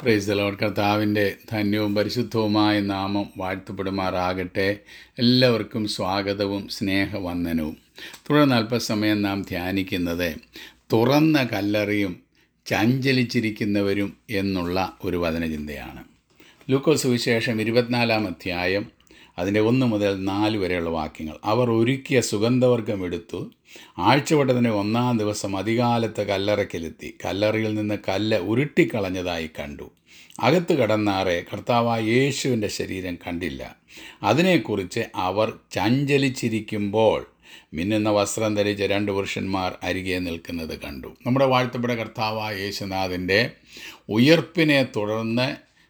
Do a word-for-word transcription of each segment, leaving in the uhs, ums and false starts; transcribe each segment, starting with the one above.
Price the Lord. കർത്താവിൻ്റെ ധന്യവും പരിശുദ്ധവുമായ നാമം വാഴ്ത്തപ്പെടുമാറാകട്ടെ. എല്ലാവർക്കും സ്വാഗതവും സ്നേഹവന്ദനവും. തുടർന്ന് അല്പസമയം നാം ധ്യാനിക്കുന്നത് തുറന്ന കല്ലറിയും ചഞ്ചലിച്ചിരിക്കുന്നവരും എന്നുള്ള ഒരു വചനചിന്തയാണ്. ലൂക്കോസ് സുവിശേഷം ഇരുപത്തിനാലാം അധ്യായം അതിൻ്റെ ഒന്ന് മുതൽ നാല് വരെയുള്ള വാക്യങ്ങൾ. അവർ ഒരുക്കിയ സുഗന്ധവർഗം എടുത്തു. ആഴ്ചവട്ടത്തിൻ്റെ ഒന്നാം ദിവസം അതികാലത്ത് കല്ലറയ്ക്കലെത്തി. കല്ലറയിൽ നിന്ന് കല്ല് ഉരുട്ടിക്കളഞ്ഞതായി കണ്ടു. അകത്ത് കടന്നാറെ കർത്താവായ യേശുവിൻ്റെ ശരീരം കണ്ടില്ല. അതിനെക്കുറിച്ച് അവർ ചഞ്ചലിച്ചിരിക്കുമ്പോൾ മിന്നുന്ന വസ്ത്രം ധരിച്ച രണ്ട് പുരുഷന്മാർ അരികെ നിൽക്കുന്നത് കണ്ടു. നമ്മുടെ വാഴ്ത്തപ്പെട്ട കർത്താവായ യേശുനാഥൻ്റെ ഉയർപ്പിനെ തുടർന്ന്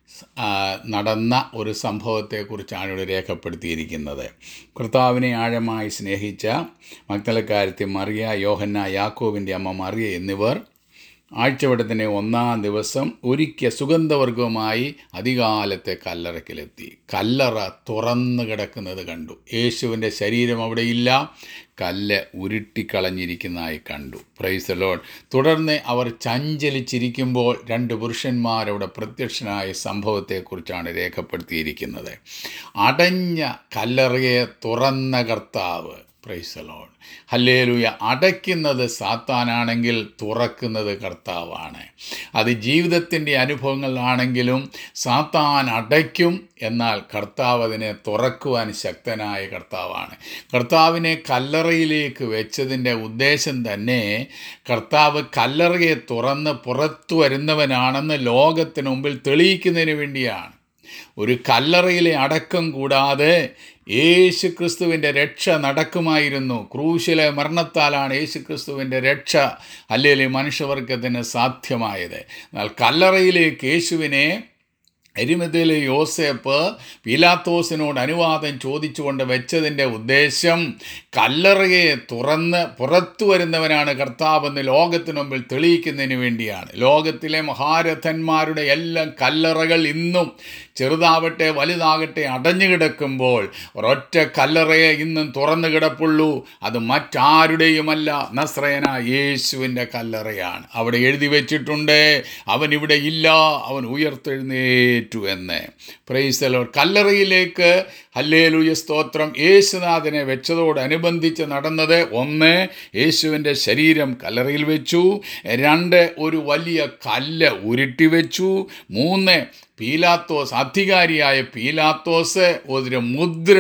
നടന്ന ഒരു സംഭവത്തെക്കുറിച്ചാണ് ഇവിടെ രേഖപ്പെടുത്തിയിരിക്കുന്നത്. കർത്താവിനെ ആഴമായി സ്നേഹിച്ച മഗ്ദലക്കാരത്തി മറിയ, യോഹന്ന, യാക്കോബിൻ്റെ അമ്മ മറിയ എന്നിവർ ആഴ്ചവട്ടത്തിൻ്റെ ഒന്നാം ദിവസം ഒരുക്കിയ സുഗന്ധവർഗവുമായി അതികാലത്തെ കല്ലറയ്ക്കലെത്തി. കല്ലറ തുറന്നു കിടക്കുന്നത് കണ്ടു. യേശുവിൻ്റെ ശരീരം അവിടെയില്ല, കല്ല് ഉരുട്ടിക്കളഞ്ഞിരിക്കുന്നതായി കണ്ടു. Praise the lord. തുടർന്ന് അവർ ചഞ്ചലിച്ചിരിക്കുമ്പോൾ രണ്ട് പുരുഷന്മാരവിടെ പ്രത്യക്ഷനായ സംഭവത്തെക്കുറിച്ചാണ് രേഖപ്പെടുത്തിയിരിക്കുന്നത്. അടഞ്ഞ കല്ലറയെ തുറന്ന കർത്താവ്. Praise the lord. ഹല്ലേലൂയ. അടയ്ക്കുന്നത് സാത്താനാണെങ്കിൽ തുറക്കുന്നത് കർത്താവാണ്. അത് ജീവിതത്തിൻ്റെ അനുഭവങ്ങളിലാണെങ്കിലും സാത്താൻ അടയ്ക്കും, എന്നാൽ കർത്താവ് അതിനെ തുറക്കുവാൻ ശക്തനായ കർത്താവാണ്. കർത്താവിനെ കല്ലറയിലേക്ക് വെച്ചതിൻ്റെ ഉദ്ദേശം തന്നെ കർത്താവ് കല്ലറയെ തുറന്ന് പുറത്തു വരുന്നവനാണെന്ന് ലോകത്തിന് മുമ്പിൽ തെളിയിക്കുന്നതിന് വേണ്ടിയാണ്. ഒരു കല്ലറയിലെ അടക്കം കൂടാതെ യേശു ക്രിസ്തുവിൻ്റെ രക്ഷ നടക്കുമായിരുന്നു. ക്രൂശിലെ മരണത്താലാണ് യേശു ക്രിസ്തുവിൻ്റെ രക്ഷ അല്ലെങ്കിൽ മനുഷ്യവർഗത്തിന് സാധ്യമായത്. എന്നാൽ കല്ലറയിലേക്ക് യേശുവിനെ അരിമത്തയിലെ യോസേപ്പ് പീലാത്തോസിനോട് അനുവാദം ചോദിച്ചുകൊണ്ട് വെച്ചതിൻ്റെ ഉദ്ദേശം കല്ലറയെ തുറന്ന് പുറത്തു വരുന്നവനാണ് കർത്താവെന്ന് ലോകത്തിന് മുമ്പിൽ തെളിയിക്കുന്നതിന് വേണ്ടിയാണ്. ലോകത്തിലെ മഹാരഥന്മാരുടെ എല്ലാം കല്ലറകൾ ഇന്നും ചെറുതാവട്ടെ വലുതാകട്ടെ അടഞ്ഞു കിടക്കുമ്പോൾ ഒരൊറ്റ കല്ലറയെ ഇന്നും തുറന്നു കിടപ്പുള്ളൂ. അത് മറ്റാരുടെയുമല്ല, നസ്രയനായ യേശുവിൻ്റെ കല്ലറയാണ്. അവിടെ എഴുതി വെച്ചിട്ടുണ്ട്, അവൻ ഇവിടെ ഇല്ല, അവൻ ഉയർത്തെഴുന്നേറ്റു എന്ന്. Praise the lord. കല്ലറയിലേക്ക് ഹല്ലേലൂയ സ്തോത്രം യേശുനാഥനെ വെച്ചതോടനുബന്ധിച്ച് നടന്നത് ഒന്ന്, യേശുവിൻ്റെ ശരീരം കല്ലറയിൽ വെച്ചു. രണ്ട്, ഒരു വലിയ കല്ല് ഉരുട്ടി വെച്ചു. മൂന്ന്, പീലാത്തോസ്, അധികാരിയായ പീലാത്തോസ് ഒരു മുദ്ര,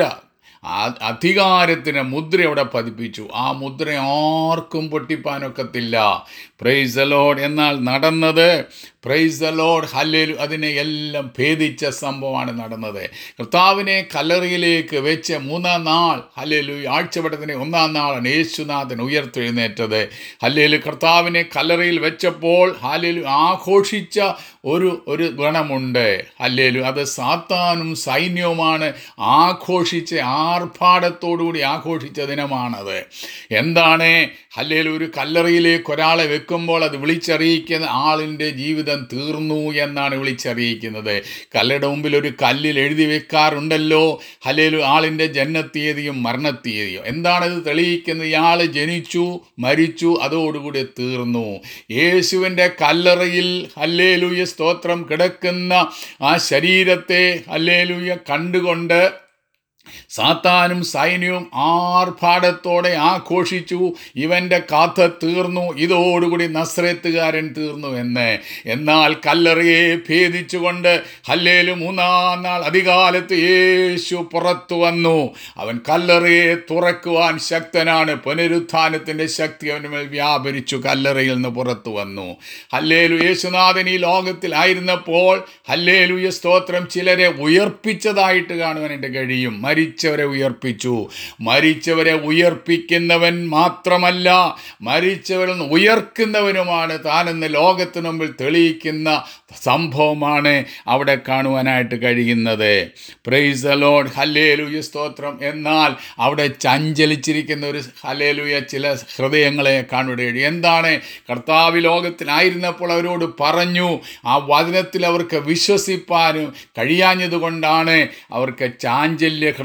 അധികാരത്തിന് മുദ്ര അവിടെ പതിപ്പിച്ചു. ആ മുദ്ര ആർക്കും പൊട്ടിപ്പാനൊക്കത്തില്ല. Price the Lord. എന്നാൽ നടന്നത് പ്രൈസ് ദി ലോർഡ് ഹല്ലേലൂയ അതിനെ എല്ലാം ഭേദിച്ച സംഭവമാണ് നടന്നത്. കർത്താവിനെ കല്ലറയിലേക്ക് വെച്ച് മൂന്നാം നാൾ ഹല്ലേലൂയ ആഴ്ചവട്ടത്തിൻ്റെ ഒന്നാം നാളാണ് യേശുനാഥൻ ഉയർത്തെഴുന്നേറ്റത്. ഹല്ലേലൂയ. കർത്താവിനെ കല്ലറയിൽ വെച്ചപ്പോൾ ഹല്ലേലൂയ ആഘോഷിച്ച ഒരു ഒരു ഗണമുണ്ട്. ഹല്ലേലൂയ. അത് സാത്താനും സൈന്യവുമാണ് ആഘോഷിച്ച് ആർഭാടത്തോടുകൂടി ആഘോഷിച്ച ദിനമാണത്. എന്താണ്? ഹല്ലേലൂയ. ഒരു കല്ലറയിലേക്ക് ഒരാളെ വെക്കുമ്പോൾ അത് വിളിച്ചറിയിക്കുന്ന ആളിൻ്റെ ജീവിതം തീർന്നു എന്നാണ് വിളിച്ചറിയിക്കുന്നത്. കല്ലയുടെ മുമ്പിൽ ഒരു കല്ലിൽ എഴുതി വെക്കാറുണ്ടല്ലോ, ഹല്ലേലൂയ, ആളിൻ്റെ ജനനത്തീയതിയും മരണത്തീയതിയും. എന്താണിത് തെളിയിക്കുന്നത്? ഇയാൾ ജനിച്ചു, മരിച്ചു, അതോടുകൂടി തീർന്നു. യേശുവിൻ്റെ കല്ലറയിൽ ഹല്ലേലൂയ സ്തോത്രം കിടക്കുന്ന ആ ശരീരത്തെ ഹല്ലേലൂയ കണ്ടുകൊണ്ട് സാത്താനും സൈന്യവും ആർഭാടത്തോടെ ആഘോഷിച്ചു. ഇവൻ്റെ കഥ തീർന്നു, ഇതോടുകൂടി നസ്രേത്തുകാരൻ തീർന്നു എന്ന്. എന്നാൽ കല്ലറയെ ഭേദിച്ചുകൊണ്ട് ഹല്ലേലൂയ മൂന്നാം നാൾ അധികാലത്ത് യേശു പുറത്തു വന്നു. അവൻ കല്ലറയെ തുറക്കുവാൻ ശക്തനാണ്. പുനരുത്ഥാനത്തിൻ്റെ ശക്തി അവന് മേൽ വ്യാപരിച്ചു. കല്ലറയിൽ നിന്ന് പുറത്തു വന്നു. ഹല്ലേലൂയ. യേശുനാഥൻ ഈ ലോകത്തിലായിരുന്നപ്പോൾ ഹല്ലേലൂയ സ്തോത്രം ചിലരെ ഉയർപ്പിച്ചതായിട്ട് കാണുവാൻ എൻ്റെ കഴിയും. മരിച്ചവരെ ഉയർപ്പിച്ചു. മരിച്ചവരെ ഉയർപ്പിക്കുന്നവൻ മാത്രമല്ല, മരിച്ചവരിൽ നിന്ന് ഉയർക്കുന്നവനുമാണ് താനെന്ന് ലോകത്തിന് മുമ്പിൽ തെളിയിക്കുന്ന സംഭവമാണ് അവിടെ കാണുവാനായിട്ട് കഴിയുന്നത്. Price the lord. ഹല്ലേലൂയ സ്തോത്രം. എന്നാൽ അവിടെ ചഞ്ചലിച്ചിരിക്കുന്ന ഒരു ഹല്ലേലൂയ ചില ഹൃദയങ്ങളെ കാണുകയാണ്. എന്താണ്? കർത്താവ് ലോകത്തിലായിരുന്നപ്പോൾ അവരോട് പറഞ്ഞു, ആ വചനത്തിൽ അവർക്ക് വിശ്വസിപ്പാനും കഴിയാഞ്ഞതുകൊണ്ടാണ് അവർക്ക് ചാഞ്ചല്യ ഹൃദയം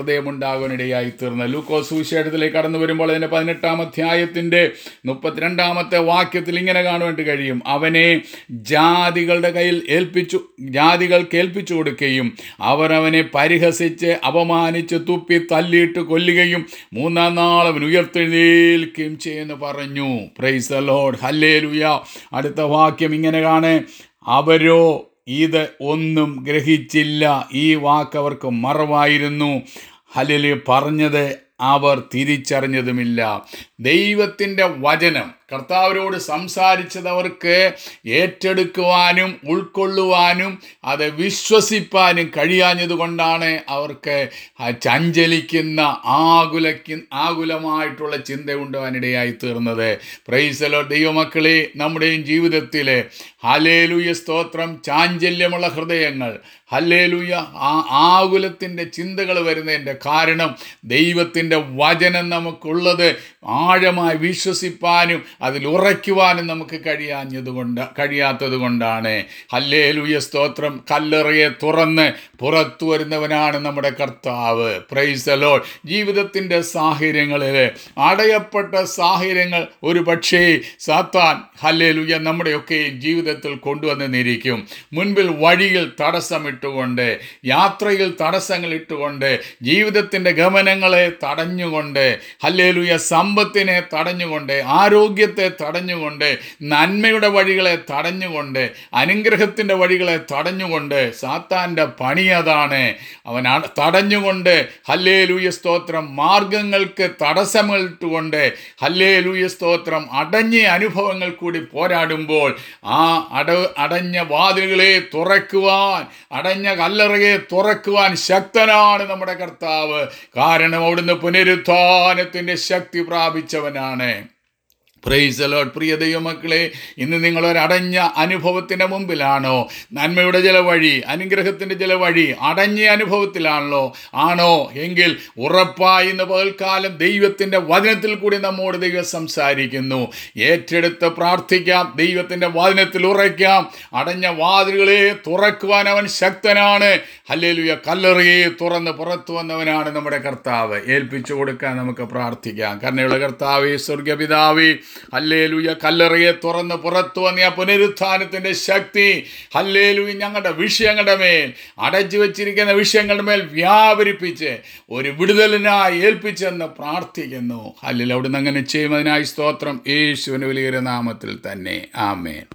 ഹൃദയമുണ്ടാകാനിടയായി തീർന്നത്. ലൂക്കോസ് സുവിശേഷത്തിലേക്ക് കടന്നു വരുമ്പോൾ അതിൻ്റെ പതിനെട്ടാം അധ്യായത്തിൻ്റെ മുപ്പത്തിരണ്ടാമത്തെ വാക്യത്തിൽ ഇങ്ങനെ കാണുവാൻ കഴിയും. അവനെ ജാതികളുടെ കയ്യിൽ ഏൽപ്പിച്ചു ജാതികൾ കേൾപ്പിച്ചു കൊടുക്കുകയും അവർ അവനെ പരിഹസിച്ച് അപമാനിച്ച് തുപ്പി തല്ലിയിട്ട് കൊല്ലുകയും മൂന്നാം നാൾ അവൻ ഉയർത്തെഴുന്നേൽക്കുകയും ചെയ്യുമെന്ന് പറഞ്ഞു. Praise the lord, hallelujah. അടുത്ത വാക്യം ഇങ്ങനെ കാണേ, അവരോ ഇത് ഒന്നും ഗ്രഹിച്ചില്ല. ഈ വാക്ക് അവർക്ക് മറവായിരുന്നു. ഹല്ലേലൂയ. പറഞ്ഞത് അവർ തിരിച്ചറിഞ്ഞതുമില്ല. ദൈവത്തിൻ്റെ വചനം കർത്താവിനോട് സംസാരിച്ചത് അവർക്ക് ഏറ്റെടുക്കുവാനും ഉൾക്കൊള്ളുവാനും അത് വിശ്വസിപ്പാനും കഴിയാഞ്ഞതുകൊണ്ടാണ് അവർക്ക് ചഞ്ചലിക്കുന്ന ആകുലയ്ക്ക് ആകുലമായിട്ടുള്ള ചിന്ത ഉണ്ടാവാനിടയായി തീർന്നത്. Praise the lord. ദൈവമക്കളെ, നമ്മുടെയും ജീവിതത്തിൽ ഹല്ലേലൂയ സ്തോത്രം, ചാഞ്ചല്യമുള്ള ഹൃദയങ്ങൾ, ഹല്ലേലൂയ, ആ ആകുലത്തിൻ്റെ ചിന്തകൾ വരുന്നതിൻ്റെ കാരണം ദൈവത്തിൻ്റെ വചനം നമുക്കുള്ളത് ആഴമായി വിശ്വസിപ്പാനും അതിൽ ഉറയ്ക്കുവാനും നമുക്ക് കഴിയാഞ്ഞതുകൊണ്ട് കഴിയാത്തത് കൊണ്ടാണ്. ഹല്ലേലൂയ സ്തോത്രം. കല്ലറയെ തുറന്ന് പുറത്തു വരുന്നവനാണ് നമ്മുടെ കർത്താവ്. Praise the lord. ജീവിതത്തിൻ്റെ സാഹചര്യങ്ങളിൽ, അടയപ്പെട്ട സാഹചര്യങ്ങൾ ഒരു പക്ഷേ സാത്താൻ ഹല്ലേലൂയ നമ്മുടെയൊക്കെ ജീവിതത്തിൽ കൊണ്ടുവന്നിരിക്കും. മുൻപിൽ വഴിയിൽ തടസ്സമിട്ടുകൊണ്ട്, യാത്രയിൽ തടസ്സങ്ങൾ ഇട്ടുകൊണ്ട്, ജീവിതത്തിൻ്റെ ഗമനങ്ങളെ തടഞ്ഞുകൊണ്ട്, ഹല്ലേലൂയ സമ്പത്തിനെ തടഞ്ഞുകൊണ്ട്, ആരോഗ്യത്തെ തടഞ്ഞുകൊണ്ട്, നന്മയുടെ വഴികളെ തടഞ്ഞുകൊണ്ട്, അനുഗ്രഹത്തിൻ്റെ വഴികളെ തടഞ്ഞുകൊണ്ട്, സാത്താൻ്റെ പണി അതാണ്. അവൻ തടഞ്ഞുകൊണ്ട് ഹല്ലേലൂയ സ്തോത്രം മാർഗങ്ങൾക്ക് തടസ്സമിട്ടുകൊണ്ട്, ഹല്ലേലൂയ സ്തോത്രം അടഞ്ഞ അനുഭവങ്ങൾ കൂടി പോരാടുമ്പോൾ ആ അട അടഞ്ഞ വാതിലുകളെ തുറക്കുവാൻ, അടഞ്ഞ കല്ലറയെ തുറക്കുവാൻ ശക്തനാണ് നമ്മുടെ കർത്താവ്. കാരണം അവിടുന്ന് പുനരുത്ഥാനത്തിൻ്റെ ശക്തി പ്രാപിച്ചവനാണ്. Praise the lord. പ്രിയ ദൈവമക്കളെ, ഇന്ന് നിങ്ങളൊരടഞ്ഞ അനുഭവത്തിൻ്റെ മുമ്പിലാണോ? നന്മയുടെ ചില വഴി, അനുഗ്രഹത്തിൻ്റെ ചില വഴി അടഞ്ഞ അനുഭവത്തിലാണല്ലോ ആണോ എങ്കിൽ ഉറപ്പായി ഇന്ന് പകൽക്കാലം ദൈവത്തിൻ്റെ വചനത്തിൽ കൂടി നമ്മോട് ദൈവം സംസാരിക്കുന്നു. ഏറ്റെടുത്ത് പ്രാർത്ഥിക്കാം, ദൈവത്തിൻ്റെ വചനത്തിൽ ഉറയ്ക്കാം. അടഞ്ഞ വാതിലുകളെ തുറക്കുവാൻ അവൻ ശക്തനാണ്. ഹല്ലേലൂയ. കല്ലറയെ തുറന്ന് പുറത്തു വന്നവനാണ് നമ്മുടെ കർത്താവ്. ഏൽപ്പിച്ചു കൊടുക്കാൻ നമുക്ക് പ്രാർത്ഥിക്കാം. കരുണയുള്ള കർത്താവേ, സ്വർഗ്ഗപിതാവേ, ഹല്ലേലൂയ, കല്ലറയെ തുറന്ന് പുറത്തു വന്ന ആ പുനരുത്ഥാനത്തിൻ്റെ ശക്തി ഹല്ലേലൂയ ഞങ്ങളുടെ വിഷയങ്ങളുടെ മേൽ, അടച്ചു വച്ചിരിക്കുന്ന വിഷയങ്ങളുടെ മേൽ വ്യാപരിപ്പിച്ച് ഒരു വിടുതലിനായി ഏൽപ്പിച്ചെന്ന് പ്രാർത്ഥിക്കുന്നു. ഹല്ലേലൂയ. അവിടുന്ന് അങ്ങനെ ചെയ്യുന്നതിനായി സ്തോത്രം. യേശുവിൻ്റെ വലിയ നാമത്തിൽ തന്നെ. ആമേൻ.